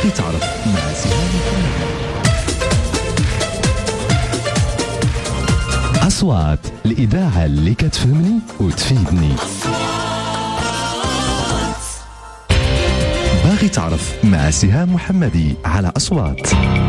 باغي تعرف مع سهام محمدي. أصوات الإذاعة اللي كتفهمني وتفيدني. باغي تعرف مع سهام محمدي على أصوات.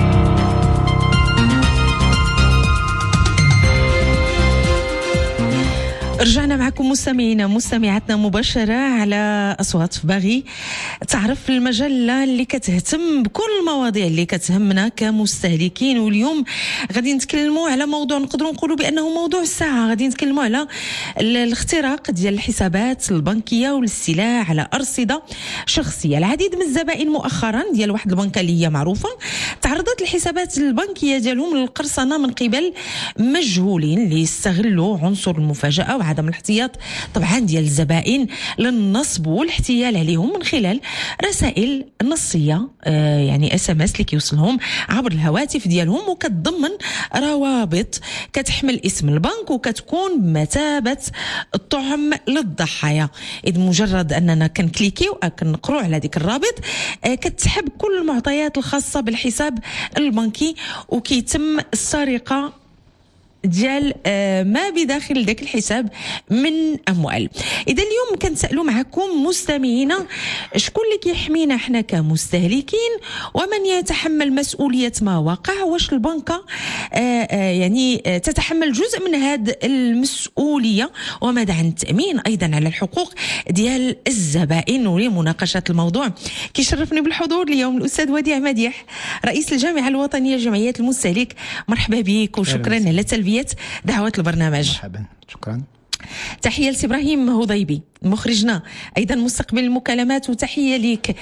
رجعنا معكم مستمعينا مستمعاتنا مباشرة على أصوات في باغي تعرف، المجلة اللي كتهتم بكل المواضيع اللي كتهمنا كمستهلكين. واليوم غادي نتكلموا على موضوع نقدروا نقولوا بأنه موضوع الساعة. غادي نتكلموا على الاختراق ديال الحسابات البنكية والاستيلاء على أرصدة شخصية. العديد من الزبائن مؤخرا ديال واحد البنكة اللي هي معروفة تعرضت الحسابات البنكية ديالهم للقرصنة من قبل مجهولين اللي يستغلوا عنصر المفاجأة وعدم الاحتياط طبعا ديال الزبائن للنصب والاحتيال عليهم من خلال رسائل نصية، يعني SMS اللي كيوصلهم عبر الهواتف ديالهم، وكتضمن روابط كتحمل اسم البنك وكتكون بمثابة الطعم للضحايا. إذ مجرد أننا كنكليكيو كنقروا على ذيك الرابط كتسحب كل المعطيات الخاصة بالحساب البنكي وكيتم السرقة ديال ما بداخل ذاك الحساب من اموال. اذا اليوم كنسالوا معكم مستمعينا شكون اللي كيحمينا احنا كمستهلكين ومن يتحمل مسؤوليه ما وقع؟ واش البنكه يعني تتحمل جزء من هذه المسؤوليه؟ وماذا عن التامين ايضا على الحقوق ديال الزبائن؟ ولمناقشه الموضوع كيشرفني بالحضور اليوم الاستاذ وديع مديح رئيس الجامعه الوطنيه لجمعيه المستهلك. مرحبا بك وشكرا على تلبيه دعوة البرنامج. مرحبا، شكرا. تحية لإبراهيم هضيبي مخرجنا أيضا مستقبل المكالمات، وتحية ليك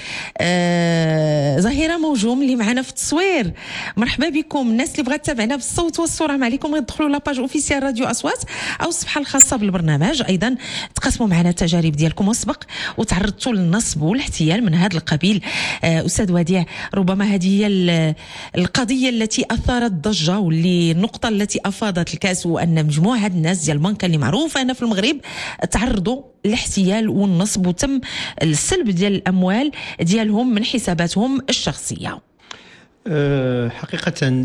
ظهيرة موجوم اللي معنا في التصوير. مرحبا بكم. الناس اللي بغات تتابعنا بالصوت والصورة ما عليكم غير تدخلوا لاباج اوفيسيال راديو أصوات أو الصفحة الخاصة بالبرنامج. أيضا تقسموا معنا التجارب ديالكم مسبق وتعرضتوا للنصب والاحتيال من هذا القبيل. أستاذ وديع، ربما هذه هي القضية التي أثارت ضجة واللي النقطة التي أفاضت الكاس، وأن مجموعة الناس ديال البنكة اللي معروفة هنا في المغرب تعرضوا الاحتيال والنصب وتم السلب ديال الأموال ديالهم من حساباتهم الشخصية. حقيقة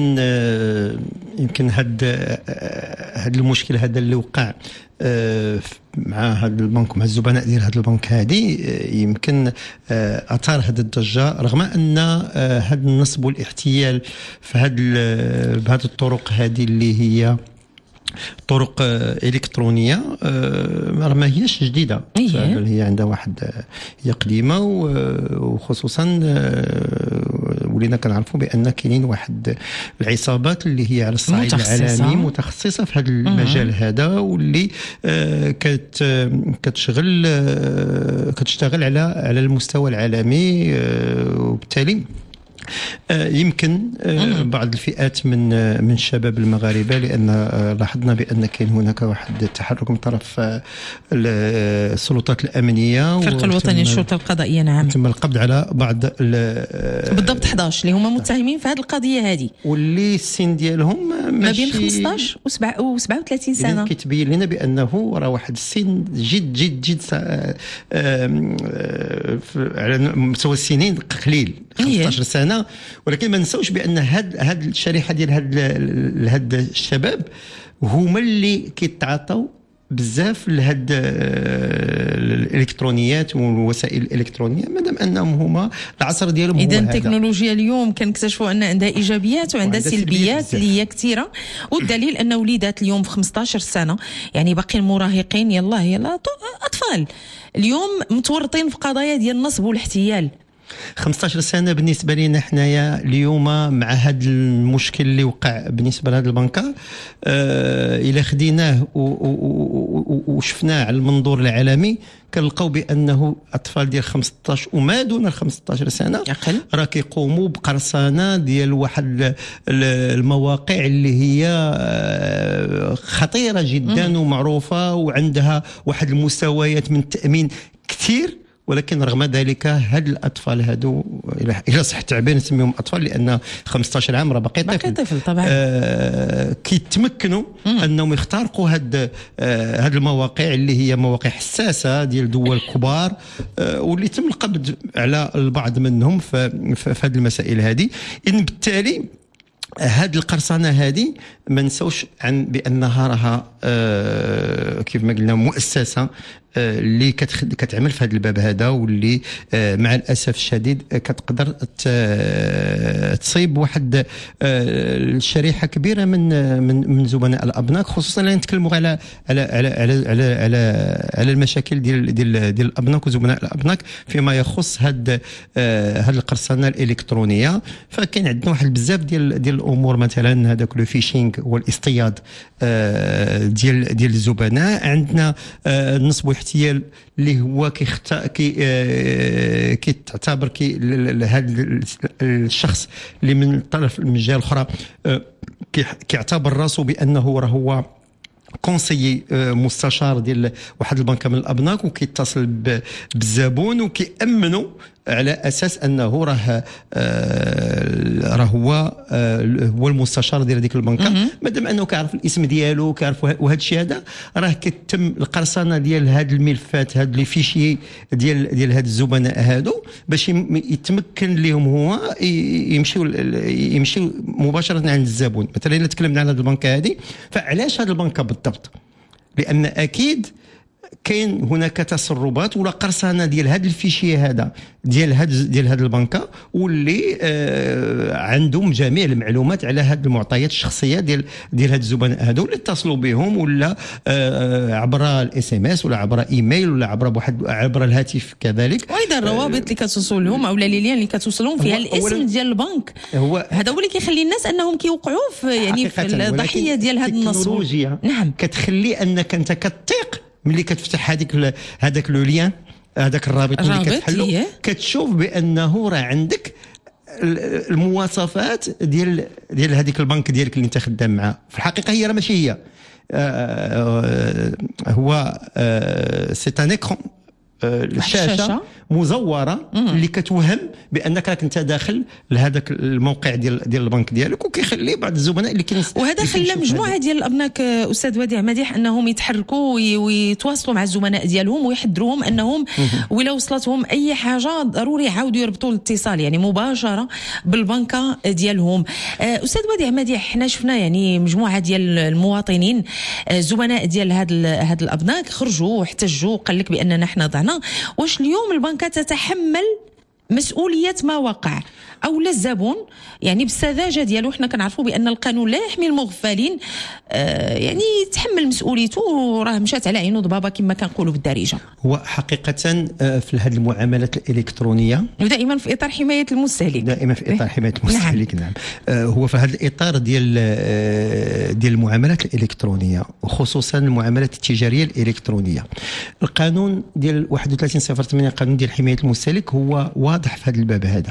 يمكن هاد المشكل هذا اللي وقع مع هذا البنك ومع الزبناء ديال هذا البنك هذه يمكن اثار هذه الضجه، رغم ان هذا النصب والاحتيال في بهذه الطرق هذه اللي هي طرق إلكترونية ما هيش جديدة. هي عندها واحد هي قديمة، وخصوصا ولينا كنعرفوا بأن كاينين واحد العصابات اللي هي على الصعيد العالمي متخصصة في هذا المجال هذا، واللي كتشتغل على المستوى العالمي. وبالتالي يمكن بعض الفئات من الشباب المغاربه، لان لاحظنا بان كاين هناك واحد التحرك من طرف السلطات الامنيه الفرقه الوطنيه للشرطه القضائيه. نعم، تم القبض على بعض بالضبط 11 اللي هما متهمين في هذه القضيه هذه، واللي السن ديالهم ما بين 15 و 37 سنه. كيتبين لنا بانه راه واحد السن جد جد جد على مستوى السنين قليل، 15 سنه. ولكن ما نساوش بان هاد الشريحه ديال هاد الشباب هما اللي كيتعاطوا بزاف لهاد الالكترونيات والوسائل الالكترونيه، مادام انهم هما العصر ديالهم. اذا التكنولوجيا اليوم كنكتشفوا ان عندها ايجابيات وعندها سلبيات اللي هي كثيره، والدليل ان وليدات اليوم في 15 سنه يعني باقيين مراهقين، يلا اطفال اليوم متورطين في قضايا ديال النصب والاحتيال. 15 سنه بالنسبه لنا حنايا اليوم مع هذا المشكل اللي وقع بالنسبه لهذه البنكه، الى خديناه وشفناه على المنظور العالمي كنلقاو بانه اطفال ديال 15 وما دون 15 سنه راه كيقوموا بقرصنه ديال واحد المواقع اللي هي خطيره جدا ومعروفه وعندها واحد المستويات من التامين كثير، ولكن رغم ذلك هاد الاطفال هادو الى صح التعبير نسميهم اطفال لان 15 عام راه باقي طفل طبعا. كيتمكنوا انهم يخترقوا هاد المواقع اللي هي مواقع حساسه ديال دول كبار، واللي تم القبض على البعض منهم في هذه المسائل هذه. إذن بالتالي هاد القرصنه هذه ما نسوش عن بانها راها كيف ما قلنا مؤسسه اللي كتعمل في هذا الباب هذا، واللي مع الاسف الشديد كتقدر تصيب واحد الشريحه كبيره من زبناء الابناك، خصوصا لما نتكلموا على على على على على على المشاكل ديال الابناك وزبناء الابناك فيما يخص هاد القرصنه الالكترونيه. فكاين عندنا واحد بزاف ديال الامور، مثلا هذاك لو فيشينغ والاصطياد ديال الزبناء. عندنا النصب والاحتيال اللي هو كيتعتبر هذا الشخص اللي من طرف من الجهه الاخرى كيعتبر راسه بانه راه هو كونسيي مستشار ديال واحد البنكه من الابناك، وكيتصل بالزبون وكيامنوا على اساس انه راه هو المستشار ديال ديك البنكه، مادام انه كيعرف الاسم ديالو كيعرف. وهذا الشيء هذا راه كتم القرصنه ديال هاد الملفات، هاد لي فيشي ديال هاد الزبناء هادو باش يتمكن لهم هو يمشيو مباشره عند الزبون. مثلا الا تكلمنا على هاد البنكه هذه، فعلاش هاد البنكه بالضبط؟ لان اكيد كاين هناك تسربات ولا قرصنه ديال هذا الفيشي هذا ديال هذه البنكه، واللي عندهم جميع المعلومات على هذه المعطيات الشخصيه ديال هاد الزبناء هذو اللي اتصلوا بهم، ولا عبر الاس ام اس، ولا عبر ايميل، ولا عبر الهاتف كذلك. وايضا الروابط اللي كتوصل لهم او لي لين اللي كتوصلهم فيها الاسم ديال البنك، هذا هو اللي كيخلي الناس انهم كيوقعوا في في الضحيه ديال هذا النصب. التكنولوجيا نعم كتخلي انك انت كتثيق ملي كتفتح هذاك لو ليان، هذاك الرابط اللي كتحلو، كتشوف بانه راه عندك المواصفات ديال هذيك البنك ديالك اللي انت خدام معاه. في الحقيقه هي راه ماشي هي، هو سي ان ايكرون، الشاشه مزوره اللي كتوهم بانك راك انت داخل لهذاك الموقع ديال البنك ديالك، وكيخلي بعض الزبناء اللي وهذا خلى مجموعه ديال الابناك استاذ وديع مديح انهم يتحركوا ويتواصلوا مع الزبناء ديالهم ويحذروهم انهم ولا وصلتهم اي حاجه ضروري يعاودوا يربطوا الاتصال يعني مباشره بالبنكه ديالهم. استاذ وديع مديح، حنا شفنا يعني مجموعه ديال المواطنين الزبناء ديال هاد الابناك خرجوا واحتجوا وقال لك باننا حنا ضعنا. واش اليوم البنكه تتحمل مسؤولية ما وقع أو لا الزبون يعني بالسذاجة ديالو؟ حنا كنعرفوا بأن القانون لا يحمي المغفلين، يعني يتحمل مسؤوليته وراه مشات على عينو ضبابة كما كنقولوا بالدارجة. هو حقيقة في هذه المعاملات الإلكترونية ودائما في إطار حماية المستهلك، دائما في إطار حماية المستهلك. نعم. هو في هذا الإطار ديال المعاملات الإلكترونية وخصوصا المعاملات التجارية الإلكترونية، القانون ديال 31/08 قانون ديال حماية المستهلك هو واضح في هذا الباب هذا،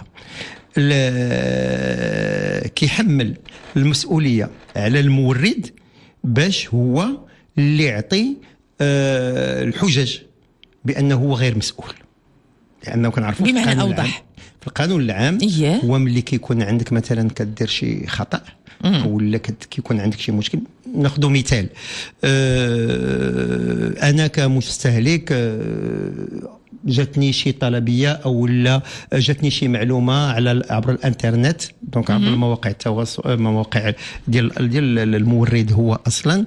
كيحمل المسؤولية على المورد باش هو اللي يعطي الحجج بأنه هو غير مسؤول، لأنه كنعرفوا بمعنى أوضح في القانون العام هو ملي كيكون عندك مثلا كدير شي خطأ ولا كيكون عندك شي مشكل. ناخذ مثال، أنا كمستهلك جاتني شي طلبيه او لا جاتني شي معلومه عبر الانترنت، دونك عبر مواقع التواصل، مواقع ديال المورد هو اصلا،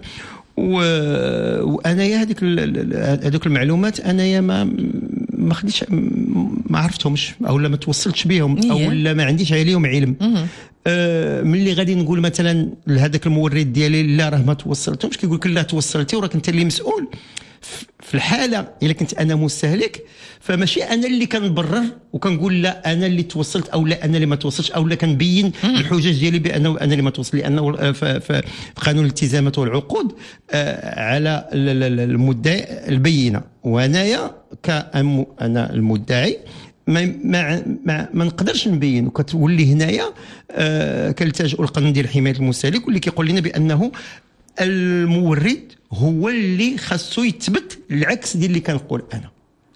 وانايا هذوك المعلومات انايا ما خديتش، ما عرفتهمش او لا ما توصلتش بهم او لا ما عنديش عليهم علم. ملي غادي نقول مثلا لهذاك المورد ديالي لا راه ما توصلتهمش، كيقول لك لا توصلتي وراك انت اللي مسؤول. في الحاله الا كنت انا مستهلك فماشي انا اللي كنبرر وكنقول لا انا اللي توصلت او لا انا اللي ما توصلتش او لا كنبين الحجج ديالي بانه انا اللي ما توصل، لانه في قانون الالتزامات والعقود على المدعي البينه، وانايا انا المدعي ما نقدرش نبين، وكتولي هنايا كنلتجئوا للقانون ديال حمايه المستهلك واللي كيقول لنا بانه المورد هو اللي خاصو يثبت العكس ديال اللي كنقول انا.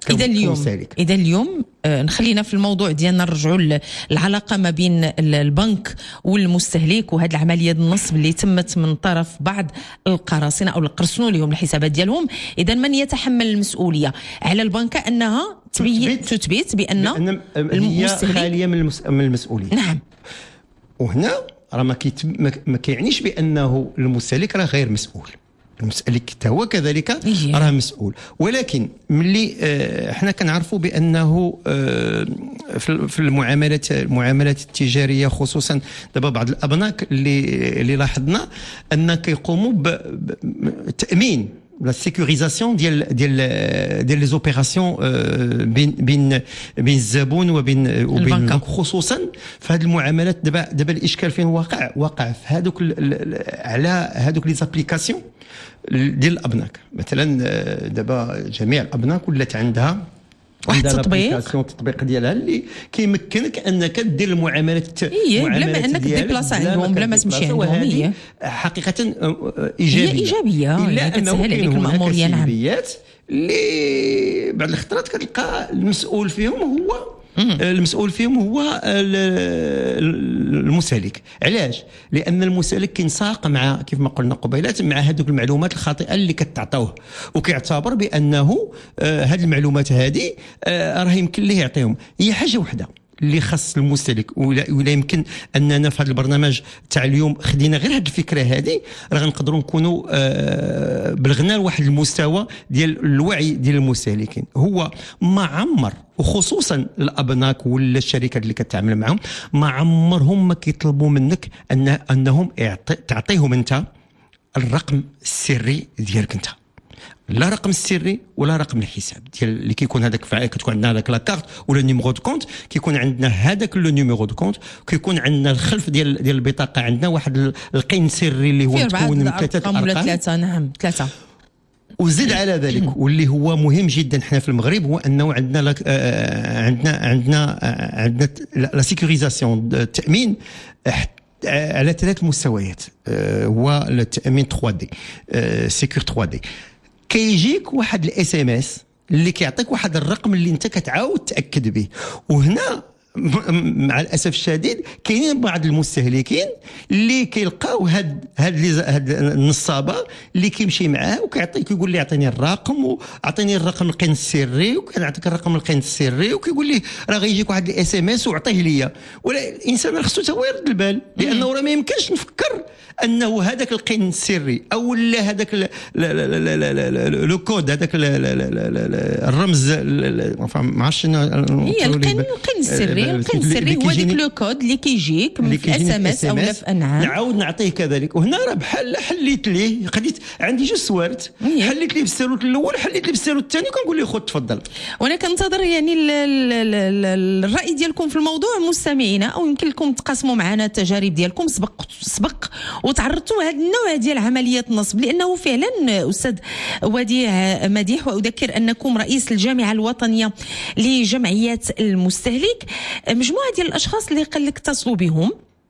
اذا اليوم نخلينا في الموضوع ديالنا، نرجعوا العلاقه ما بين البنك والمستهلك وهذه العمليه النصب اللي تمت من طرف بعض القراصنه او القرصنوا لهم الحسابات ديالهم. اذا من يتحمل المسؤوليه؟ على البنك انها تثبت بان المستهلك خاليه من المسؤوليه. نعم. وهنا راه ما كيعنيش بانه المستهلك راه غير مسؤول، المستهلك حتى هو كذلك راه مسؤول. ولكن ملي احنا كنعرفوا بانه في المعاملات التجاريه خصوصا دابا بعض الابناك اللي لاحظنا ان كيقوموا بتامين لا سيكوريزاسيون ديال لي زوبيراسيون بين الزبون وبين البنك، خصوصا في هذه المعاملات. دابا الاشكال فين واقع في هذوك على هذوك لي زابليكاسيون ديال الابناك. مثلا دابا جميع الابناك ولات عندها واحد التطبيق ديالها اللي كيمكنك انك دير المعاملات بلا ما انك ديبلاصا عندهم، بلا ما تمشي عندهم. هي حقيقه ايجابيه الا انه كاين الماموريه. نعم. اللي بعض الخطرات كتلقى المسؤول فيهم هو المستهلك. علاش؟ لان المستهلك كينساق مع كيف ما قلنا قبيلات مع هذوك المعلومات الخاطئه اللي كتعطوه، وكيعتبر بانه هذه المعلومات هذه راه يمكن ليه يعطيهم. هي حاجه وحده اللي خاص المستهلك، ولا يمكن اننا في هذا البرنامج تاع اليوم خدينا غير هذه الفكره هذه، راه نقدروا نكونوا بلغنا لواحد المستوى ديال الوعي ديال المستهلكين. هو ما عمر، وخصوصا الابناك ولا الشركات اللي كتعامل معهم، ما عمرهم ما كيطلبوا منك انهم تعطيهم انت الرقم السري ديالك انت، لا رقم السري ولا رقم الحساب ديال اللي كيكون هذاك كتكون عندنا هذاك لا كارت ولا نيميرو دو كونت، كيكون عندنا هذاك لو نيميرو دو كونت، كيكون عندنا الخلف ديال البطاقه عندنا واحد القين سري اللي هو متكون من 3 ارقام ولا 3. نعم 3. وزيد على ذلك واللي هو مهم جدا حنا في المغرب، هو انه عندنا لا سيكوريزاسيون التامين على 3 مستويات. هو التامين 3D سيكور 3D. كيجيك واحد الاس ام اس اللي كيعطيك واحد الرقم اللي انت كتعاود تاكد به. وهنا مع الاسف الشديد كاينين بعض المستهلكين اللي كيلقاو هاد النصابه اللي كيمشي معاه وكيعطيك يقول لي اعطيني الرقم واعطيني الرقم القين السري، وكنعطيك الرقم القين السري وكيقول لي راه غيجيك واحد الاس ام اس وعطيه ليا. ولا الانسان خصو حتى هو يرد البال، لانه راه ما يمكنش نفكر انه هذاك القين السري او لا هذاك لو كود هذاك الرمز ما عرفتش هي القين السري. القين السري هو ديك لو كود اللي كيجيك في اس ام اس او في انعام، نعاود نعطيه كذلك. وهنا راه بحال حليت ليه، خديت عندي جوج سوارت، حليت ليه بالسالوت الاول، حليت ليه بالسالوت الثاني، كنقول ليه خذ تفضل. وانا كنتظر يعني الراي ديالكم في الموضوع مستمعينا، او يمكن لكم تقاسموا معنا التجارب ديالكم سبق وتعرضتوا لهذا النوع ديال عمليات النصب، لانه فعلا استاذ وديع مديح، واذكر انكم رئيس الجامعه الوطنيه لجمعيات المستهلك، مجموعه ديال الاشخاص اللي قال لك اتصلوا بهم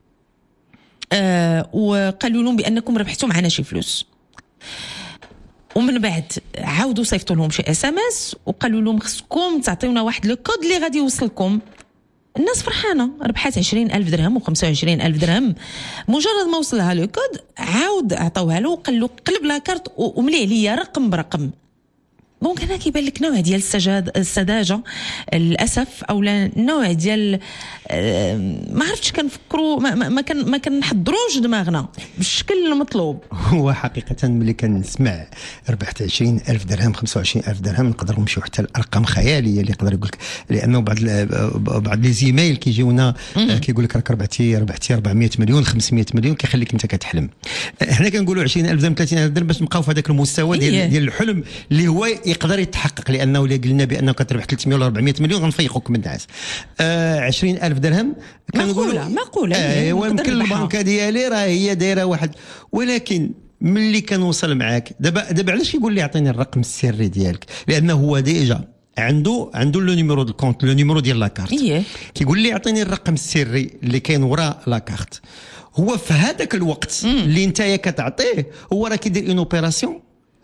وقالوا لهم بانكم ربحتوا معنا شي فلوس، ومن بعد عاودوا صيفطوا لهم شي اس ام اس وقالوا لهم خصكم تعطيونا واحد لو كود اللي غادي يوصلكم. الناس فرحانه، ربحات 20,000 درهم و25,000 درهم. مجرد ما وصلها لو كود عاود عطاوها له وقال له قلب لا كارت وملي عليا رقم برقم. دونك هنا كيبان لك نوع ديال السذاجه للاسف، او نوع ديال ما عرفتش كنفكروا ما كنحضروش دماغنا بالشكل المطلوب. هو حقيقه ملي كنسمع ربحت 20,000 درهم 25,000 درهم نقدروا نمشيو حتى الارقام خياليه اللي يقدر يقول لك، لانه بعض لي زيميل كيجيونا كيقول لك راك ربحتي 400 مليون 500 مليون، كيخليك انت كتحلم. حنا كنقولوا 20,000 درهم 30,000 درهم باش نبقاو في هذاك المستوى ديال الحلم اللي هو يقدر يتحقق، لانه الا قلنا بانك كتربح 300 ولا 400 مليون غنفيقوك من الناس. 20,000 درهم كنقولوا معقوله ويمكن البنكه ديالي راه هي دايره واحد، ولكن ملي كنوصل معاك دابا علاش كيقول لي اعطيني الرقم السري ديالك؟ لانه هو ديجا عنده لو نيميرو دو كونت، لو نيميرو ديال لا كارت، كيقول لي اعطيني الرقم السري اللي كاين وراء لا كارت. هو في هذاك الوقت اللي نتايا كتعطيه هو راه كيدير اون اوبيراسيون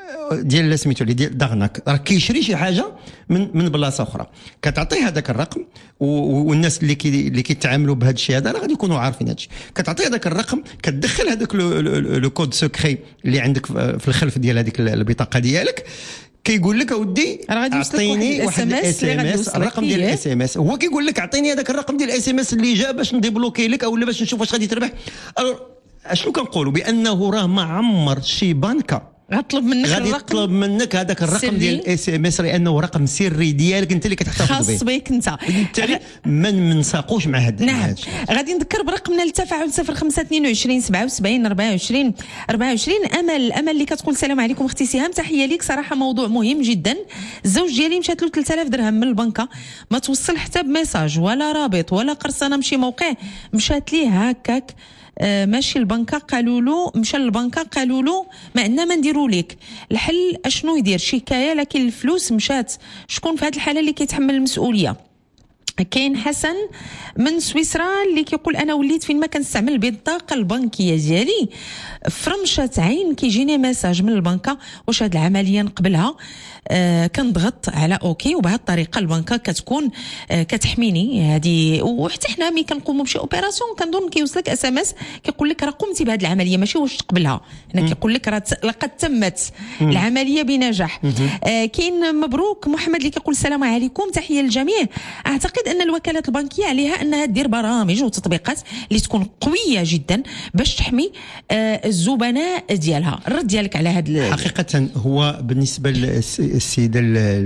ديال سميتو ديال دغنك راه كيشري شي حاجه من بلاصه اخرى، كتعطيه هذاك الرقم، والناس اللي كيتعاملوا بهذا الشيء هذا راه غادي يكونوا عارفين هذا الشيء. كتعطيه هذاك الرقم، كتدخل هذاك لو كود سكري اللي عندك في الخلف ديال هذيك البطاقه ديالك، كيقول لك اودي اعطيني واحد الاس ام اس، الرقم ديال الاس ام اس. هو كيقول لك اعطيني هذاك الرقم ديال الاس ام اس اللي جا باش نديبلوكي لك او باش نشوف واش غادي تربح. اشنو كنقولوا؟ بانه راه ما عمر شي بنكه غطلب منك غادي يطلب منك هذاك الرقم ديال الاس ام اس، لانه رقم سري ديالك انت اللي كتحتفظ به، خاص بك انت. بالتالي ما نساقوش مع هذا. نعم. غادي نذكر برقمنا للتفاعل 0522 77 24 24. امل اللي كتقول السلام عليكم اختي سهام، تحيه ليك. صراحه موضوع مهم جدا. الزوج ديالي مشات له 3000 درهم من البنكه، ما توصل حتى بميساج ولا رابط ولا قرصنه من شي موقع، مشات ليه هكاك ماشي البنكه، قالوا له مشى للبنكه قالوا له ما عندنا ما نديروا لك. الحل اشنو يدير؟ شكايه، لكن الفلوس مشات. شكون في هذه الحاله اللي كيتحمل المسؤوليه؟ كاين حسن من سويسرا اللي كيقول انا وليت فين ما كنستعمل البطاقه البنكيه ديالي فرمشه عين كيجيني ميساج من البنكه واش هذه العمليه نقبلها. كنضغط على اوكي، وبهذه الطريقه البنكه كتكون كتحميني هذه. وحتى حنا ملي كنقوموا بشي اوبيراسيون كنظن كيوصلك اس ام اس كيقول لك راه قمتي بهذه العمليه، ماشي واش تقبلها. هنا كيقول لك راه لقد تمت العمليه بنجاح. كاين مبروك محمد اللي كيقول السلام عليكم، تحيه للجميع. اعتقد ان الوكالات البنكيه عليها انها دير برامج وتطبيقات اللي تكون قويه جدا باش تحمي الزبناء ديالها. الرد ديالك على هذا؟ حقيقه هو بالنسبه للسيده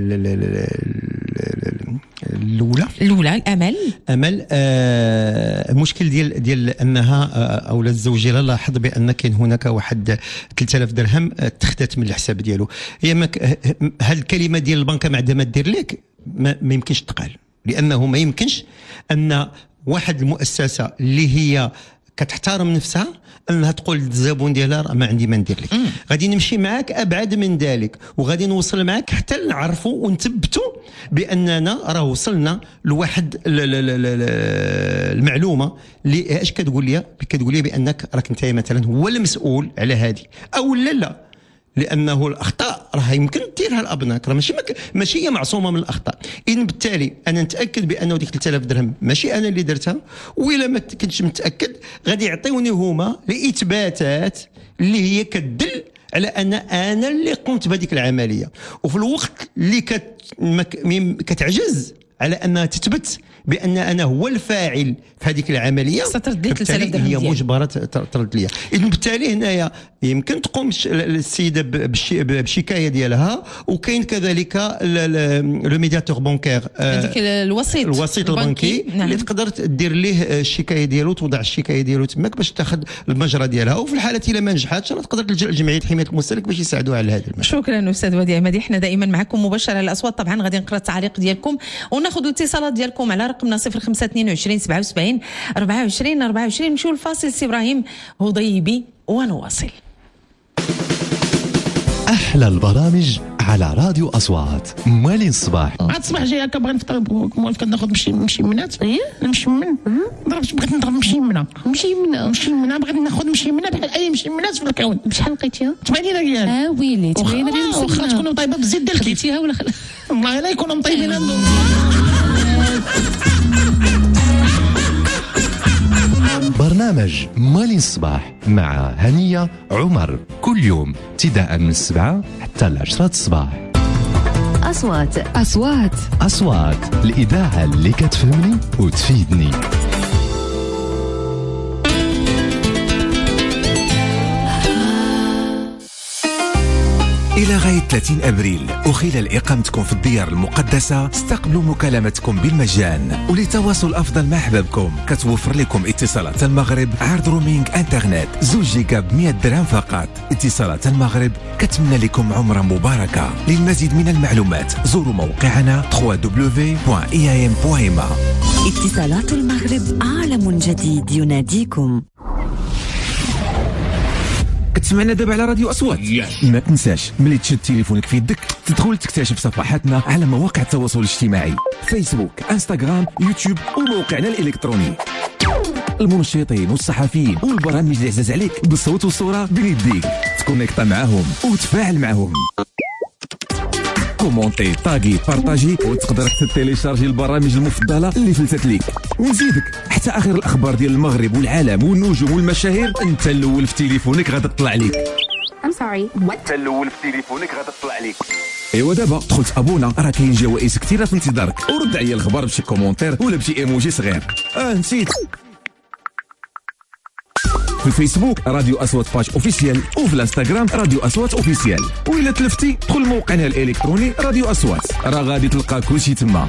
الاولى امل المشكل ديال انها او الزوج ديالها لاحظ بان كاين هناك واحد 3000 درهم تخدات من الحساب ديالو. هي هذه الكلمه ديال البنكه ما عندها ما دير لك، ما يمكنش تقال، لانه ما يمكنش ان واحد المؤسسه اللي هي كتحترم نفسها انها تقول للزبون ديالها راه ما عندي ما ندير لك. غادي نمشي معاك ابعد من ذلك، وغادي نوصل معاك حتى نعرفوا ونثبتوا باننا راه وصلنا لواحد المعلومه اللي اش كتقول لي بانك راك انت مثلا هو المسؤول على هذه او لا. لانه الاخطاء راه يمكن ديرها الابناك، راه ماشي هي معصومه من الاخطاء. اذن بالتالي انا نتاكد بانه ديك 3000 درهم ماشي انا اللي درتها، والا ما كنتش متاكد غادي يعطيوني هما الاثباتات اللي هي كتدل على ان انا اللي قمت بهذيك العمليه. وفي الوقت اللي كتعجز على انها تثبت بان انا هو الفاعل في هذيك العمليه، هي مجبره ترد ليا. اذن بالتالي هنايا يمكن تقوم السيده بالشكايه ديالها، وكاين كذلك لو ميدياتور بونكير، الوسيط البنكي اللي تقدر دير ليه الشكايه ديالو، توضع الشكايه ديالو تماك باش تاخذ المجرى ديالها. وفي الحاله الا ما نجحتش راه تقدر تلجا لجمعيه حمايه المستهلك باش يساعدوها على هذا المجال. شكرا استاذ وديع عمادي، احنا دائما معكم مباشره على الاصوات. طبعا غادي نقرا التعليق ديالكم وناخذ الاتصالات ديالكم على رقمنا 0522 77 24 24. نمشيو للفاصل سي ابراهيم هضيبي ونواصل. أحلى البرامج على راديو أصوات. موالين الصباح. عاد الصباح جاي هكا بغيت نفطر موالف كناخذ مشيمنات. المشمن بغيت نضرب مشيمنه بغيت ناخذ مشيمنه بحال اي مشيمنات في الكون. بشحال لقيتيها؟ 80 ريال. ويلي 80 ريال. واخا تكونوا طيبه بالزيت ديال لقيتيها ولا والله لا يكونوا طيبين عندهم. برنامج موالين الصباح مع هنية عمر كل يوم ابتداء من 7 حتى 10 الصباح. أصوات الإذاعة اللي كتفهمني وتفيدني. إلى غاية 30 أبريل وخلال إقامتكم في الديار المقدسة استقبلوا مكالمتكم بالمجان. ولتواصل أفضل مع أحبابكم كتوفر لكم اتصالات المغرب عرض رومينغ انترنت 2 جيجا ب100 درهم فقط. اتصالات المغرب كتمنى لكم عمرة مباركة. للمزيد من المعلومات زوروا موقعنا www.iam.ma. اتصالات المغرب عالم جديد يناديكم. كتسمعنا دابا على راديو أصوات. ما تنساش ملي تشد تليفونك في يدك تدخل تكتشف صفحاتنا على مواقع التواصل الاجتماعي فيسبوك، انستغرام، يوتيوب وموقعنا الإلكتروني. المنشطين والصحفيين والبرامج اللي عزاز عليك بالصوت والصورة بين يديك. تكونيكتا معهم وتفاعل معهم. كومونتي طاغي بارطاجي، وتقدر تيليشارجي البرامج المفضله اللي فلتت ليك. ونزيدك حتى اخر الاخبار ديال المغرب والعالم والنجوم والمشاهير انت الاول في تليفونك غادي تطلع لك. انت الاول في تليفونك غادي تطلع لك. ايوا دابا دخلت ابونا، راه كاين جوائز كثيره في انتظارك، ورد عليا الخبر بشي كومونتير ولا بشي ايموجي صغير. نسيت. في الفيسبوك راديو أصوات باج اوفيسيال، وفي الانستغرام راديو أصوات اوفيسيال، وإلا تلفتي دخل موقعنا الالكتروني راديو أصوات، راه غادي تلقى كلشي تما.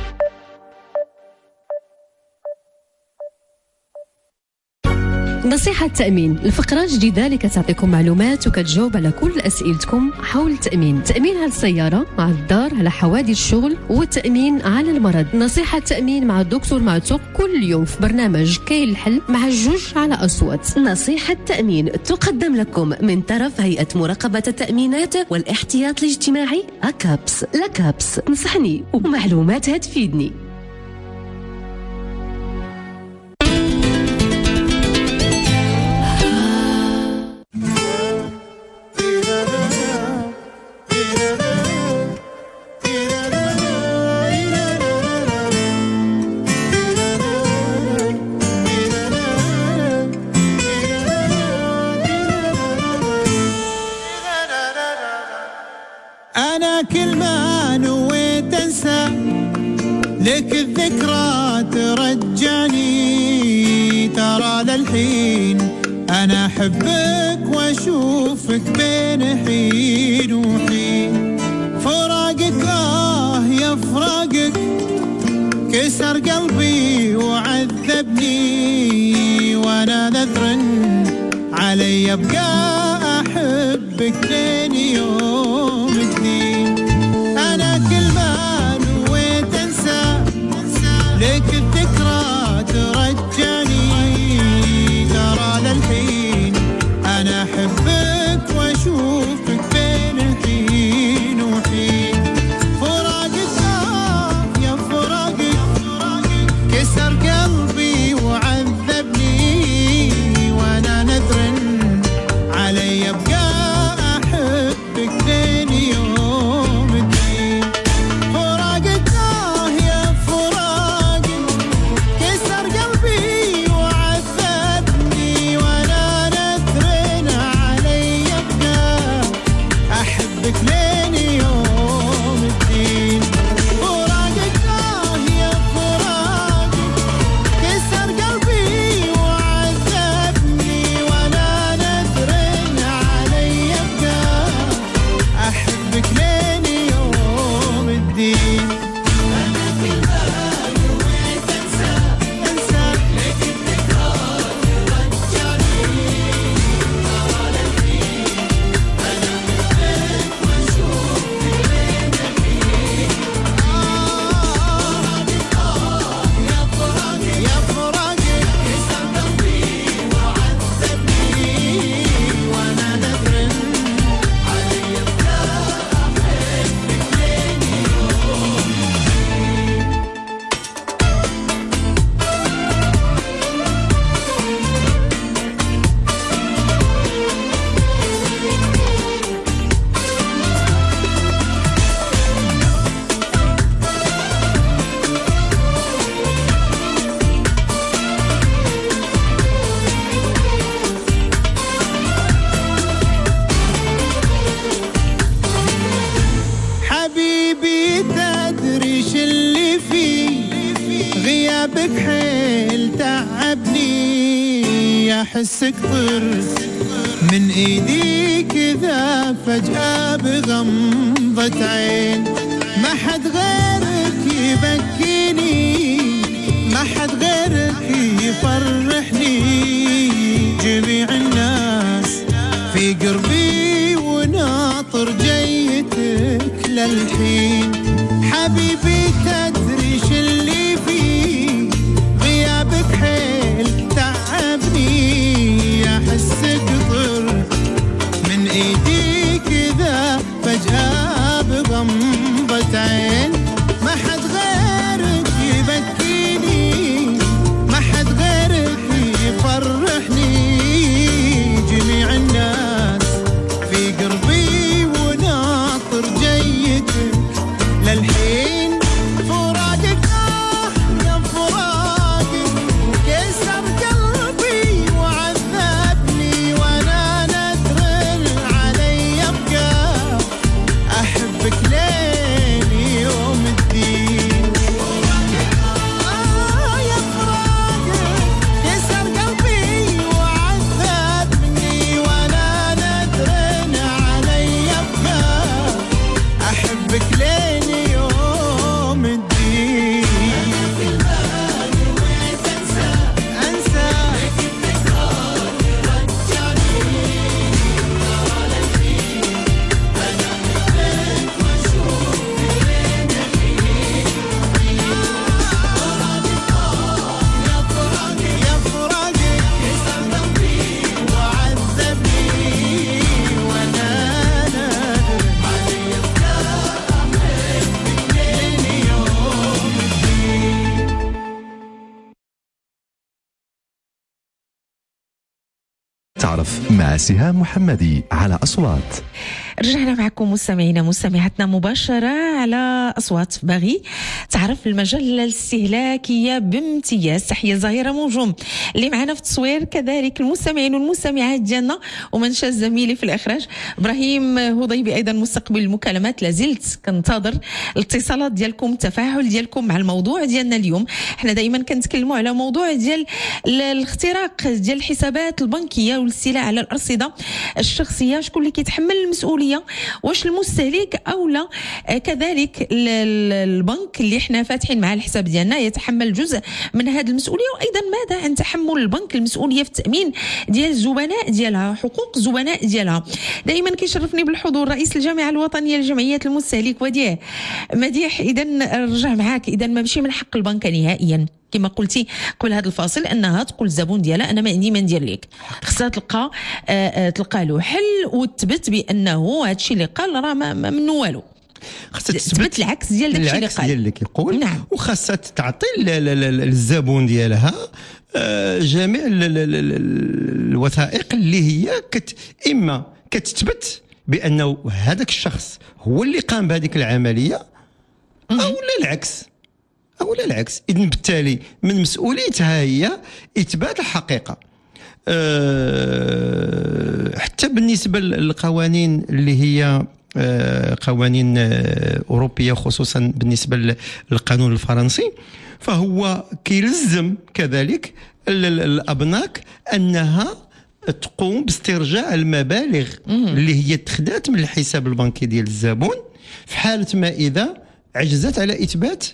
نصيحة تأمين، الفقرة جديدة اللي كتعطيكم معلومات وكتجاوب على كل أسئلتكم حول التأمين. تأمين على السيارة، على الدار، على حوادث الشغل، والتأمين على المرض. نصيحة تأمين مع الدكتور معتوق كل يوم في برنامج كاين الحل مع جوج على أصوات. نصيحة تأمين تقدم لكم من طرف هيئة مراقبة التأمينات والاحتياط الاجتماعي أكابس. لكابس نصحني ومعلوماتها تفيدني. أنا كل ما نويت أنسى لك الذكرى ترجعني، ترى للحين أنا أحبك وأشوفك بين حين وحين. فراقك يا فراقك كسر قلبي وعذبني، وأنا نذر علي أبقى أحبك لين يوم الدين. أنا كل ما نويت أنسى لك الذكرى ترجعني، ترى للحين أنا أحبك وأشوفك بين حين وحين. فراقك يا فراقك كسر قلبي وعذبني، وأنا نذر علي أبقى أحبك لين يوم الدين. فراقك يا فراقك كسر قلبي وعذبني، وأنا نذر علي أبقى أحبك لين يوم الدين. فراقك يا فراقك كسر قلبي وعذبني، وأنا نذر علي أبقى أحبك لين يوم الدين. أنا كل ما نويت أنسى لك الذكرى ترجعني، ترى للحين أنا أحبك وأشوفك بين حين. يا فراقك يا فراقك كسر قلبي وعذبني، وأنا نذر علي أبقى أحبك لين يوم حبيبي تدري ش اللي فيه، غيابك حيل تعبني، أحسك طر من ايدي كذا فجأة بغمضة عين. ما حد غيرك يبكيني، ما حد غيرك يفرحني، جميع الناس في قربي وناطر جيتك للحين. حبيبي تدري ش اللي فيه، غيابك حيل تعبني، أحسك طر من ايدي كذا فجأة بغمضة عين. ما حد غيرك يبكيني، تعرف مع سهام محمدي على أصوات. رجعنا معكم مستمعينا مستمعاتنا مباشرة على أصوات باغي. تعرف المجلة الاستهلاكية بامتياز. تحية زهيرة موجوم اللي معنا في التصوير، كذلك المستمعين والمستمعات ديالنا، ومنشا زميلي في الإخراج إبراهيم هضيبي أيضا مستقبل المكالمات. لازلت كنتظر الاتصالات ديالكم، التفاعل ديالكم مع الموضوع ديالنا اليوم. احنا دائما كنتكلموا على موضوع ديال الاختراق ديال الحسابات البنكية والاستيلاء على الأرصدة الشخصية. شكون اللي كيتحمل المسؤولية؟ واش المستهلك او لا؟ كذلك البنك اللي احنا فاتحين مع الحساب ديالنا يتحمل جزء من هذه المسؤوليه. وايضا ماذا عن تحمل البنك المسؤوليه في التامين ديال الزبناء ديالها، حقوق الزبناء ديالها؟ دائما كيشرفني بالحضور رئيس الجامعه الوطنيه لجمعيات المستهلك وديع مديح. اذا نرجع معاك، اذا ما ماشي من حق البنك نهائيا كما قلتي قبل هذا الفاصل انها تقول الزبون ديالها انا ما عندي ما ندير لك. خصها تلقى له حل وتثبت بانه هذا الشيء اللي قال راه ما منه والو. خصها تثبت العكس ديال داك الشيء اللي قال، ديال اللي كيقول. نعم. وخاصها تعطي للزبون ديالها جميع الوثائق اللي هي اما كتثبت بانه هذاك الشخص هو اللي قام بهذيك العمليه او لا العكس. إذن بالتالي من مسؤوليتها هي إثبات الحقيقة. حتى بالنسبة للقوانين اللي هي قوانين أوروبية، خصوصا بالنسبة للقانون الفرنسي، فهو كيلزم كذلك الأبناك أنها تقوم باسترجاع المبالغ اللي هي اتخذت من الحساب البنكي ديال الزبون في حالة ما إذا عجزت على إثبات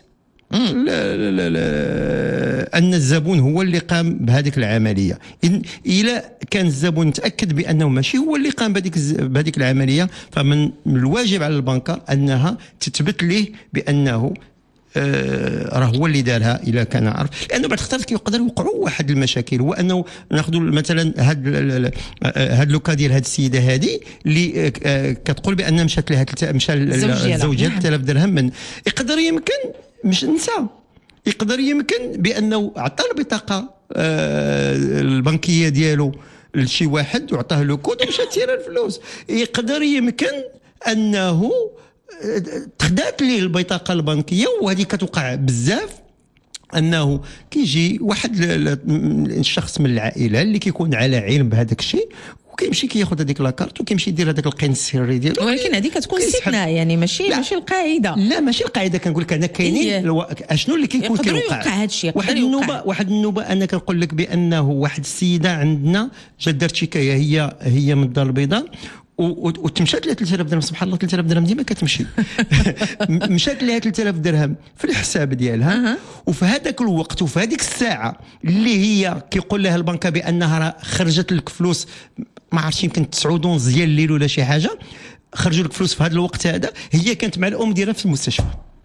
أن الزبون هو اللي قام بهذيك العملية. إذا كان الزبون متأكد بأنه ماشي هو اللي قام بهذيك العملية، فمن الواجب على البنكة أنها تثبت له بأنه راه هو اللي دارها إذا كان عارف. لأنه بعد خطرات يقدر يوقعوا واحد المشاكل، هو أنه ناخذ مثلا هاد لوكا ديال هاد السيدة هذه اللي كتقول بأن مشات لها الزوج ديالها 3000 درهم. من يقدر يمكن مش ننسى، يقدر يمكن بانه عطى البطاقه البنكيه ديالو لشي واحد وعطاه له كود ومشى تيرا الفلوس. يقدر يمكن انه تخدات ليه البطاقه البنكيه، وهذه كتوقع بزاف، انه كيجي واحد الشخص من العائله اللي كيكون على علم بهذاك الشيء وكيمشي كياخذ هذيك لاكارت وكيمشي يدير هذاك القين السري ديالو. ولكن هذه كتكون استثناء، يعني ماشي القاعده. لا ماشي القاعده. كنقول لك انا كاينين اشنو اللي كيكون كيوقع هذا الشيء. واحد النوبه انا كنقول لك بانه واحد السيده عندنا جات دارت شكايه، هي من الدار البيضاء وتمشات لها 3000 درهم. سبحان الله 3000 درهم ديما كتمشي. مشات لها 3000 درهم في الحساب ديالها، وفي هذاك الوقت وفي هذيك الساعه اللي هي كيقول لها البنكه بانها راه خرجت لك فلوس، ما عرفتش يمكن 9 ديال الليل ولا شي حاجه، خرجوا لك فلوس في هذا الوقت هذا، هي كانت مع الام ديالها في المستشفى.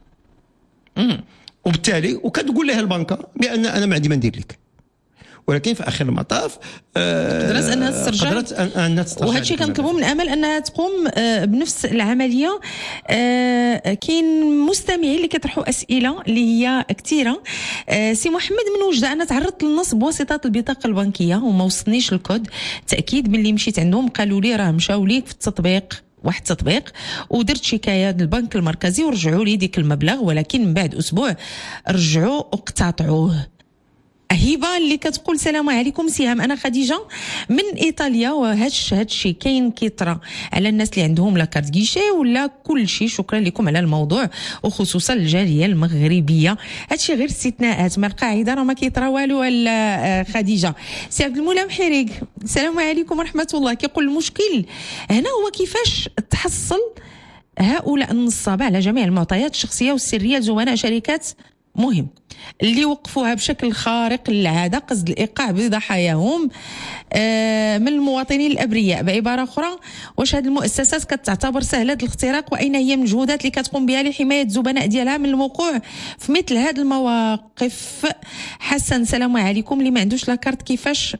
وبالتالي وكتقول لها البنكه بان انا ما عندي ما ندير لك، ولكن في اخر المطاف قدرت انها تسترجع. وهذا الشيء كنطلبوا من امل انها تقوم بنفس العمليه. كاين مستمعين اللي كيطرحوا اسئله اللي هي كثيره. سي محمد من وجده انا تعرضت للنصب بواسطه البطاقه البنكيه وما وصلنيش الكود، تاكيد باللي مشيت عندهم قالوا لي راه مشاو ليك في التطبيق، واحد التطبيق، ودرت شكايه للبنك المركزي ورجعوا لي ديك المبلغ، ولكن من بعد اسبوع رجعوا واقتطعوه. هبه اللي كتقول السلام عليكم سهام، انا خديجه من ايطاليا، وهادشي كاين كيطرى على الناس اللي عندهم لا كارت كيشي ولا كل شيء. شكرا لكم على الموضوع وخصوصا الجاليه المغربيه. هادشي غير استثناءات، ما القاعده راه ما كيطرى والو. خديجه. سي عبد المولى محريق السلام عليكم ورحمه الله، كيقول المشكل هنا هو كيفاش تحصل هؤلاء النصابه على جميع المعطيات الشخصيه والسريه لزملاء شركات مهم اللي وقفوها بشكل خارق للعاده قصد الايقاع بضحاياهم من المواطنين الابرياء. بعباره اخرى، واش هذه المؤسسات كتعتبر سهله الاختراق، واين هي المجهودات اللي كتقوم بها لحمايه الزبناء ديالها من الوقوع في مثل هذه المواقف؟ حسن السلام عليكم، اللي ما عندوش لاكارت كيفاش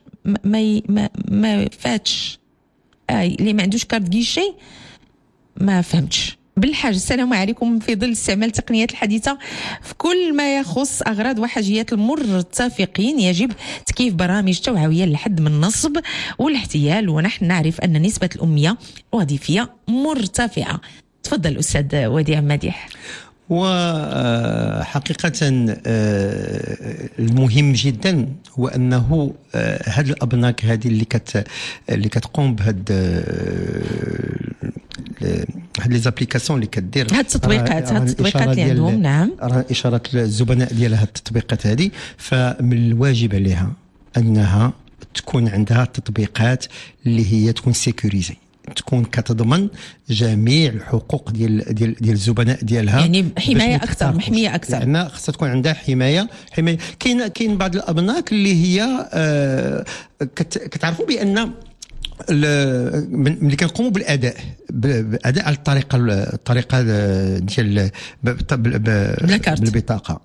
ما فاتش اللي ما عندوش كارت كيشي ما فهمتش. بالحاج السلام عليكم. في ظل استعمال التقنيات الحديثة في كل ما يخص أغراض وحاجيات المرتفقين يجب تكييف برامج توعوية للحد من النصب والاحتيال، ونحن نعرف أن نسبة الأمية الوظيفية مرتفعة. تفضل أستاذ وديع مديح. وحقيقة المهم جدا هو أنه هاد الأبناك هذه اللي كتقوم بهاد لي زابليكاسيون اللي كدير هاد التطبيقات اللي عندهم، نعم، إشارة الزبناء ديالها هاد التطبيقات هذه، فمن الواجب عليها أنها تكون عندها تطبيقات اللي هي تكون سيكوريزي، تكون كتضمن جميع الحقوق ديال الزبناء ديالها، يعني حمايه اكثر، محميه اكثر، لان خصها تكون عندها حمايه. كاين بعض الابناك اللي هي كتعرفوا بان ملي كنقوموا بالاداء على الطريقه ديال بالبطاقه،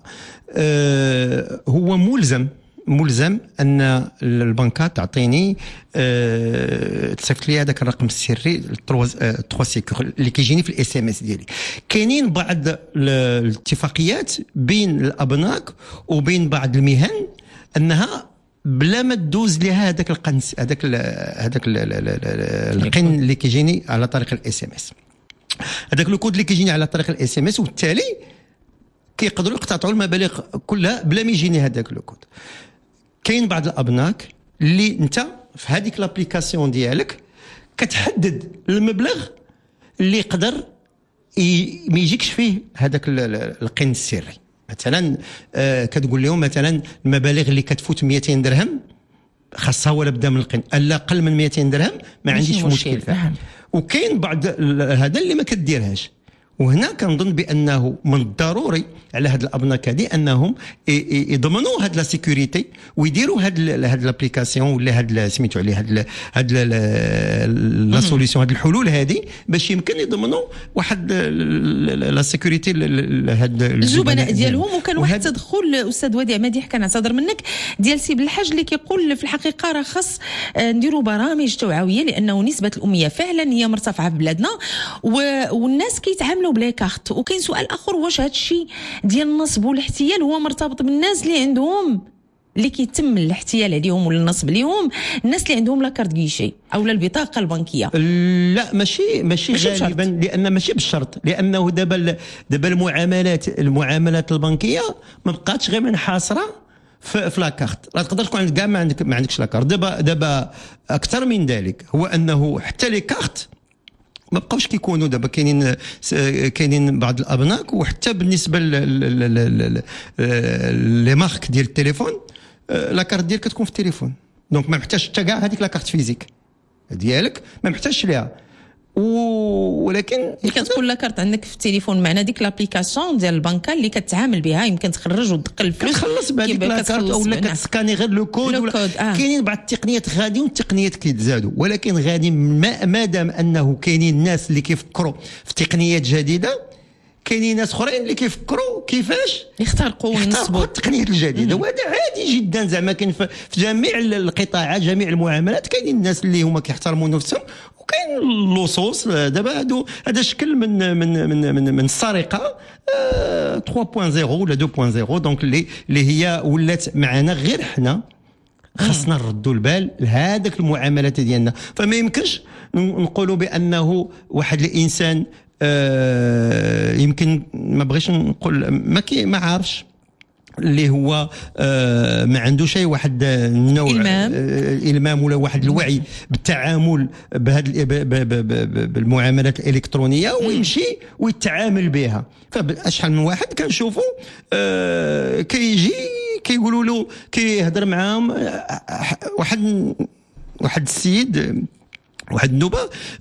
هو ملزم ان البنكات تعطيني تصيفط لي هذاك الرقم السري 3 سيكور اللي كيجيني في الاس ام اس ديالي. كاينين بعض الاتفاقيات بين الابناك وبين بعض المهن انها بلا ما تدوز لها هذاك القنس، هذاك القن اللي كيجيني على طريق الاس ام اس، هذاك الكود اللي كيجيني على طريق الاس ام اس، وبالتالي كيقدروا يقتطعوا المبالغ كلها بلا ما يجيني هذاك الكود. كاين بعض الابناك اللي انت في هذيك لابليكاسيون ديالك كتحدد المبلغ اللي يقدر ما يجيكش فيه هذاك القن السري. مثلا كتقول لهم مثلا المبالغ اللي كتفوت 200 درهم خاصها ولا بدا من القن، الا اقل من 200 درهم ما عنديش مشكل فيها. وكاين بعض هذا اللي ما كديرهاش، وهنا كنظن بانه من الضروري على هاد الابناك هذه انهم يضمنوا هاد لا سيكوريتي ويديروا هاد لابليكاسيون ولا هاد سميتو عليه هاد لا سوليسيون، هاد الحلول هذه باش يمكن يضمنوا واحد لا سيكوريتي لهاد الزبناء ديالهم. وكان واحد التدخل استاذ وديع مديح كنعتذر منك ديال سي بالحاج اللي كيقول في الحقيقه راه خاص نديروا برامج توعويه لانه نسبه الاميه فعلا هي مرتفعه في بلادنا والناس كيتعاملوا بلا كارت. وكاين سؤال اخر، واش هذا الشيء ديال النصب والاحتيال هو مرتبط بالناس اللي عندهم اللي كيتم الاحتيال عليهم ولا النصب عليهم، الناس اللي عندهم لا كارت كيشي او البطاقه البنكيه؟ لا ماشي غالبا، لان ماشي بالشرط، لانه دابا المعاملات البنكيه ما بقاتش غير منحصره في لا كارت. لا تقدر تكون عندك كاع ما عندكش لا كارت. دابا اكثر من ذلك، هو انه حتى لي كارت ما بقاوش كيكونوا دابا كاينين بعض الابناك، وحتى بالنسبه لي مارك ديال التليفون لا كارت ديالك كتكون في التليفون، دونك ما محتاجش حتى كاع هذيك لا كارت فيزيك ديالك ما محتاجش ليها. ولكن كتكون لا كارت عندك في التليفون، معنا ديك لابليكاسيون ديال البنكه اللي كتعامل بها، يمكن تخرج وتدخل الفلوس كتخلص بهذيك لا كارت ولا كتسكاني غير لو كود. كاينين بعض التقنيات غاديين والتقنيات كيتزادوا، ولكن غادي ما دام انه كاينين الناس اللي كيفكروا في تقنيات جديده، كاينين ناس اخرين اللي كيفكروا كيفاش يخترقوا وينصبوا التقنيات الجديده. وهذا عادي جدا، زعما كاين في جميع القطاعات، جميع المعاملات كاينين الناس اللي هما كيحترموا نفسهم، وكاين اللصوص. دابا هذا شكل من السرقه 3.0 ولا 2.0، دونك اللي هي ولات معنا غير حنا خاصنا نردوا البال لهذاك المعاملات ديالنا. فما يمكنش نقولوا بانه واحد الانسان يمكن ما بغيش نقول ما عارفش اللي هو ما عنده شيء واحد النوع الإلمام ولا واحد الوعي بالتعامل بالمعاملات الإلكترونية، ويمشي ويتعامل بها. فأشحال من واحد كنشوفوا كيجي كيقولوا له كيهضر معاهم واحد السيد، واحد النوبة،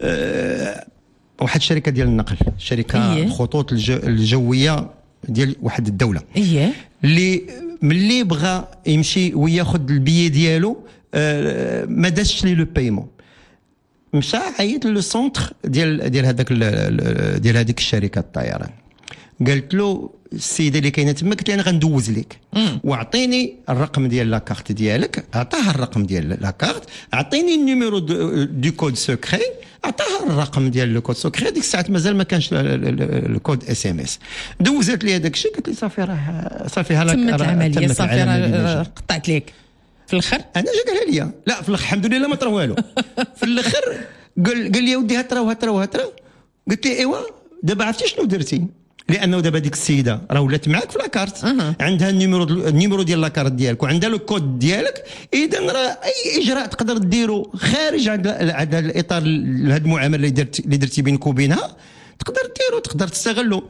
واحد الشركة ديال النقل، شركة خطوط الجوية ديال واحد الدولة، اللي ملي بغى يمشي وياخذ البيي ديالو ما دازش لي لو بايمون، مشى عيط لو سونتر ديال هذيك الشركة الطيران، قالت له السيده اللي كاينه تما، قلت لها انا غندوز لك واعطيني الرقم ديال لاكارت ديالك. عطاها الرقم ديال لاكارت، اعطيني النيميرو دو كود سكري، عطاها الرقم ديال لو كود سوكري. هذيك الساعه مازال ما كانش الكود اس ام اس. دوزت لي هذاك الشيء، قالت لي صافي راه صافي هلاك تمت العمليه، صافي راه قطعت لك في الاخر. انا جا قالها لي لا في الاخر الحمد لله ما طرا والو. في الاخر قال لي ودي هترا. قلت لي ايوا دابا عرفتي شنو درتي؟ لانه دابا ديك السيده راه ولات معاك في لاكارت، عندها النيميرو ديال لاكارت ديالك وعندها لو كود ديالك. اذا راه اي اجراء تقدر ديرو خارج هذا الاطار، هذه المعامله اللي درتي بينك وبينها تقدر ديرو، تقدر تستغلو.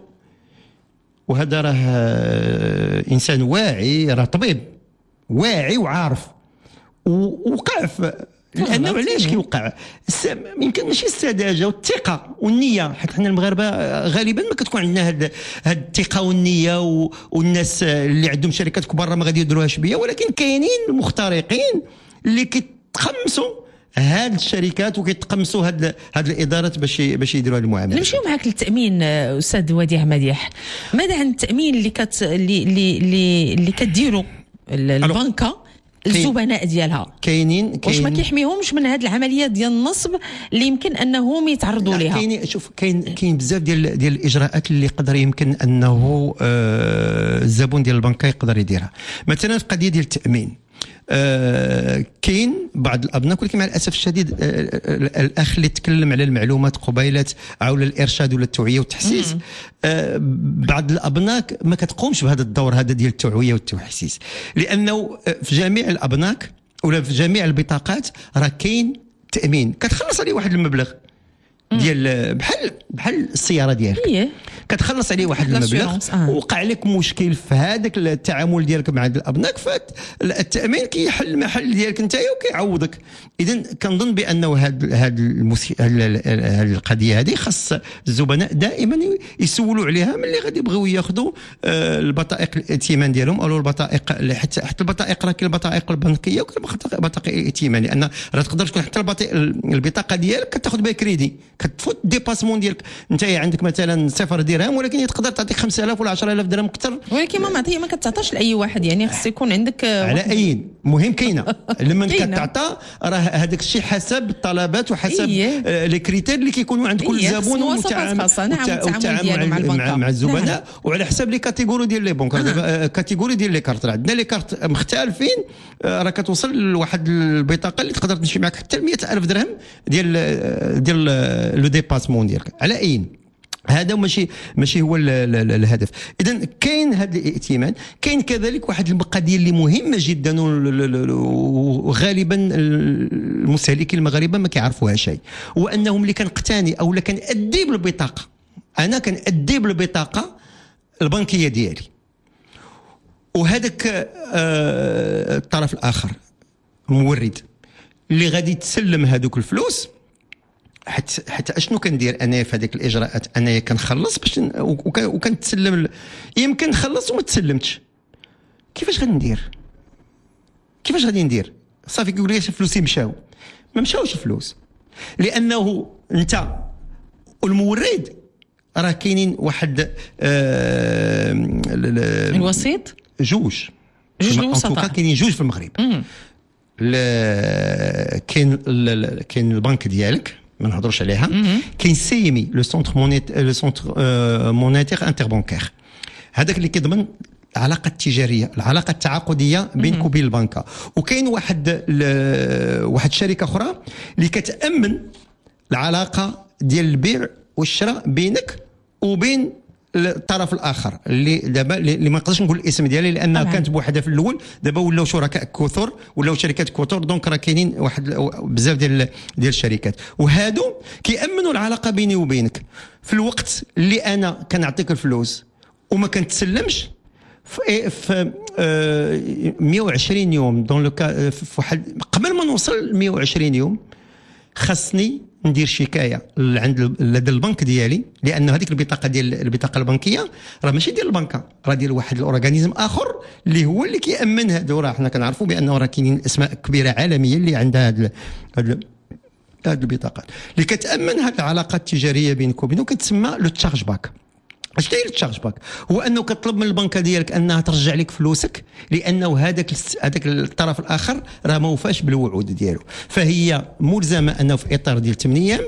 وهذا راه انسان واعي، راه طبيب واعي وعارف ووقع في. لانه علاش كيوقع؟ يمكن ماشي السذاجه والثقه والنيه، حيت حنا المغاربه غالبا ما كتكون عندنا هاد الثقه والنيه، والناس اللي عندهم شركات كبار ما غادي يديروهاش بيا، ولكن كاينين المخترقين اللي كيتقمصوا هاد الشركات وكيتقمصوا هاد الادارات باش يديروا هاد المعاملات. نمشيو معاك للتامين استاذ وديع مديح. ماذا عن التامين اللي كديروا البنكه الزبناء ديالها؟ كاينين واش ما كيحميهمش من هذه العمليات ديال النصب اللي يمكن انهم يتعرضوا لها؟ كاين، شوف كاين بزاف ديال الاجراءات اللي يقدر يمكن انه الزبون ديال البنكه يقدر يديرها. مثلا في قضيه ديال التامين، كاين بعض الابناء، ولكن مع الاسف الشديد الاخ اللي تكلم على المعلومات قبيله او الارشاد ولا التوعيه والتحسيس، بعض الابناء ما كتقومش بهذا الدور هذا ديال التوعيه والتحسيس، لانه في جميع الابناء ولا في جميع البطاقات راه كاين تامين كتخلص عليه واحد المبلغ ديال بحال السياره ديالك كتخلص عليه واحد المبلغ. وقع لك مشكل في هذاك التعامل ديالك مع الابناء، فالتامين كيحل المحل ديالك انت وكيعوضك. اذا كنظن بانه هذه القضيه هذه خاص الزبناء دائما يسولوا عليها ملي غادي يبغيو ياخذوا البطائق الائتمان ديالهم او البطائق، حتى البطائق راه كاين البطائق البنكيه وكاين بطائق الائتمان، لان راه تقدر تكون حتى البطاقه ديالك كتاخذ بها كريدي، كتفوت ديباسمون ديالك انت عندك مثلا 0 درهم ولكن تقدر تعطيك 5000 ولا 10000 درهم اكثر، ولكن ما كتعطاش لاي واحد، يعني خص يكون عندك على اي مهم كاينه لما كتعطى راه هذاك الشيء حسب الطلبات وحسب لي كريتير اللي كيكونوا عند كل زبون والتعامل مع الزبناء، وعلى حسب لي كاتيجوري ديال لي بنك. كاتيجوري ديال لي كارت، عندنا لي كارت مختلفين، راه كتوصل لواحد البطاقه اللي تقدر تمشي معك حتى 100000 درهم ديال لو ديباسمون ديالك على اين. هذا ماشي هو الهدف. اذا كاين هذا الائتمان. كاين كذلك واحد القضيه اللي مهمه جدا وغالبا المستهلكين المغاربه ما كيعرفوها شيء، هو انهم اللي كنقتني او اللي كنأدي بالبطاقه، انا كنأدي بالبطاقه البنكيه ديالي، وهذاك الطرف الاخر المورد اللي غادي تسلم هذوك الفلوس، حتى اشنو كندير انا في هذيك الاجراءات؟ انا كنخلص باش وكنتسلم، يمكن نخلص وما تسلمتش. كيفاش غادي ندير؟ صافي كيقول لي فلوسي مشاو، ما مشاوش الفلوس، لانه انت والمورد راه كاينين واحد الوسيط، جوج الوسطاء، كاينين جوج في المغرب. كاين البنك ديالك ما نهضروش عليها، كاين سيمي لو سونتر مونيتير انتربانكير، هذاك اللي كيضمن العلاقه التجاريه، العلاقه التعاقديه بينك وبين البنكه. وكاين واحد شركه اخرى اللي كتامن العلاقه ديال البيع والشراء بينك وبين الطرف الاخر، اللي دابا اللي ما نقدرش نقول الاسم ديالي لانها كانت بوحدها في الاول، دابا ولاو شركاء كثر، ولاو شركات كثر، دونك راه كاينين واحد بزاف ديال الشركات، وهادو كيامنوا العلاقه بيني وبينك في الوقت اللي انا كنعطيك الفلوس وما كنتسلمش في 120 يوم. دون لو قبل ما نوصل ل 120 يوم خاصني ندير شكايه لدى البنك ديالي، لانه هذيك البطاقه البنكيه راه ماشي ديال البنكه، راه ديال واحد الاورغانيزم اخر اللي هو اللي كيامن هادو. راه حنا كنعرفوا بانه راه كاينين اسماء كبيره عالميه اللي عندها هاد البطاقات اللي كتامن هاد العلاقات التجاريه بينك وبينه، كتسمى لو تشارج باك. اش داير التشارج باك؟ هو انه كطلب من البنكه ديالك انها ترجع لك فلوسك، لانه هذاك الطرف الاخر راه ما وفاش بالوعود ديالو، فهي ملزمه انه في اطار ديال 8 ايام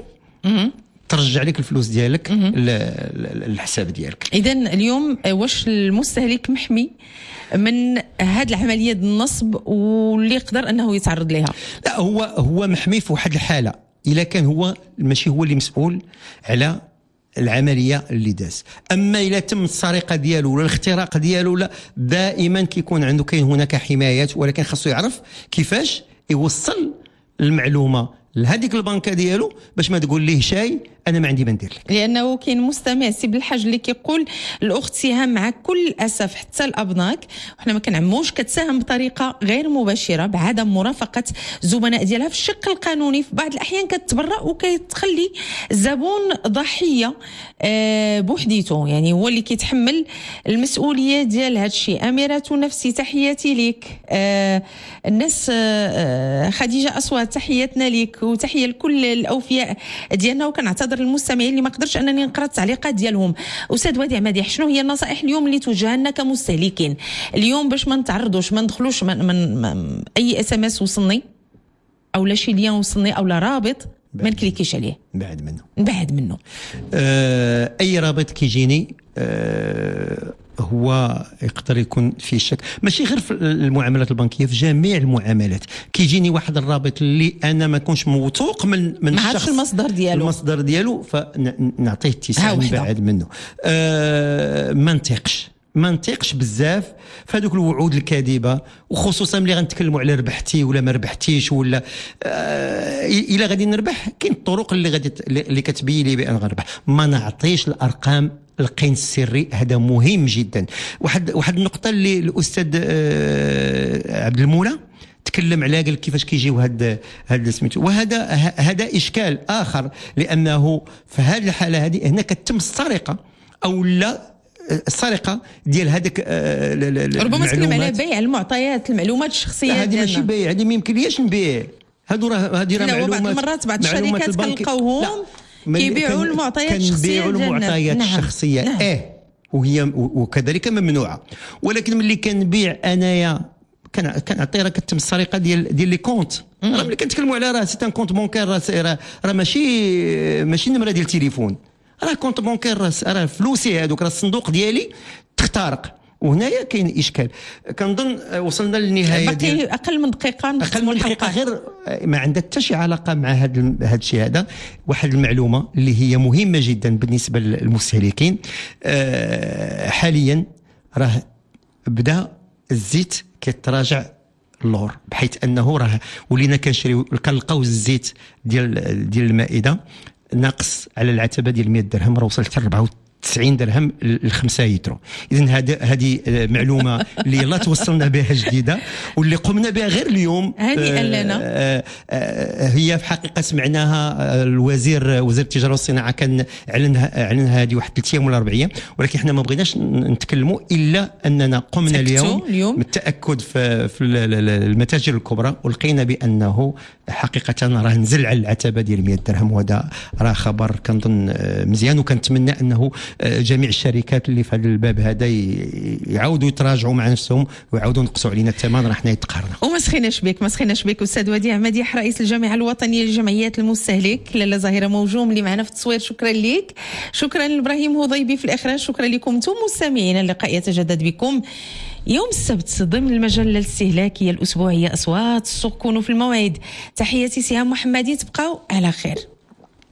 ترجع لك الفلوس ديالك للحساب ديالك. اذا اليوم واش المستهلك محمي من هذه العمليه النصب واللي يقدر انه يتعرض لها؟ لا، هو محمي في واحد الحاله الا كان هو ماشي هو اللي مسؤول على العمليه اللي داز. اما الا تم السرقه ديالو ولا الاختراق ديالو، لا، دائما كاين هناك حمايات، ولكن خاصو يعرف كيفاش يوصل المعلومه لهذيك البنكه ديالو باش ما تقول ليه شاي انا ما عندي ما ندير لك. لانه كاين مستمع سي بالحاج اللي كيقول الاخت سهام مع كل الاسف حتى الابناك وحنا ما كنعموش كتساهم بطريقه غير مباشره بعدم مرافقه زبناء ديالها في الشق القانوني. في بعض الاحيان كتبرأ وكتخلي الزبون ضحيه بوحديته، يعني هو اللي كيتحمل المسؤوليه ديال هذا الشيء. اميره نفسي تحياتي ليك. الناس خديجه اصوات تحياتنا ليك وتحيه لكل الاوفياء ديالنا، وكنعتذر للمستمعين اللي ما قدرتش انني نقرا التعليقات ديالهم. استاذ وديع مديح، شنو هي النصائح اليوم اللي توجه لنا كمستهلكين اليوم باش ما نتعرضوش ما ندخلوش من اي اس ام اس وصلني او لا شي ليان وصلني او لا رابط ما نكليكيش عليه، نبعد منه. اي رابط كيجيني هو يقدر يكون فيه شك، ماشي غير في المعاملات البنكيه، في جميع المعاملات كيجيني واحد الرابط اللي انا ما كنتش موثوق من الشخص المصدر ديالو فنعطيه اتساع نبعد منه. ما نطيقش بزاف في هذوك الوعود الكاذبه، وخصوصا ملي غنتكلموا على ربحتي ولا ما ربحتيش ولا الا غادي نربح كاين الطرق اللي كتبين لي بان غنربح. ما نعطيش الارقام القين السري، هذا مهم جدا. واحد النقطه اللي الاستاذ عبد المولى تكلم عليها، قال كيفاش كيجيو هاد سميتو، وهذا اشكال اخر، لانه في هذه الحاله هذه هنا كتم السرقه او لا السرقه ديال هذاك ربما تكلم على بيع المعطيات المعلومات الشخصيه ديالنا. هذه ماشي بيع، هذه ما يمكنليش نبيع، هذه راه معلومات. بعض المرات بعض الشركات كنلقاوهم كيبيعوا المعطيات الشخصيه ديالنا. كنبيعوا المعطيات الشخصيه نعم. وهي وكذلك ممنوعه، ولكن ملي كنبيع انايا كنعطي راه كتم السرقه ديال لي كونت. راه ملي كنتكلموا على راه سيت ان كونت بونكير، راه ماشي نمره ديال التليفون، راه كونت بونكير، راه فلوسي هذوك، راه الصندوق ديالي تخترق. وهنايا كاين اشكال. كنظن وصلنا للنهايه باقي اقل من دقيقه غير ما عندها حتى شي علاقه مع هذا الشيء. هذا واحد المعلومه اللي هي مهمه جدا بالنسبه للمستهلكين. حاليا راه بدا الزيت كيتراجع اللور، بحيث انه راه ولينا كنلقاو الزيت ديال المائده ناقص على العتبه ديال 100 درهم، راه وصلت 94 درهم ل5 يترو. اذا هذه معلومه اللي يلا توصلنا بها جديده واللي قمنا بها غير اليوم. هنيئا لنا. هي في حقيقه سمعناها وزير التجاره والصناعه كان اعلنها هذه واحد 3 ايام ولا 4 ايام، ولكن احنا ما بغيناش نتكلموا الا اننا قمنا اليوم بالتاكد في المتاجر الكبرى، ولقينا بانه حقيقه راه نزل على العتبه ديال 100 درهم، وهذا راه خبر كنظن مزيان. وكنتمنى انه جميع الشركات اللي في هذا الباب هذا يعاودوا يتراجعوا مع نفسهم ويعاودوا ينقصوا علينا الثمن، راه حنا يتقهرنا. وما سخيناش بك استاذ وديع مديح، رئيس الجامعه الوطنيه لجمعيات المستهلك. لاله زهيره موجوم اللي معنا في التصوير، شكرا ليك. شكرا لابراهيم هضيبي في الاخراج. شكرا لكم انتم مستمعين. اللقاء يتجدد بكم يوم السبت ضمن المجله الاستهلاكيه الاسبوعيه اصوات السوق. كونوا في الموعد. تحياتي سهام محمدي، تبقاو على خير.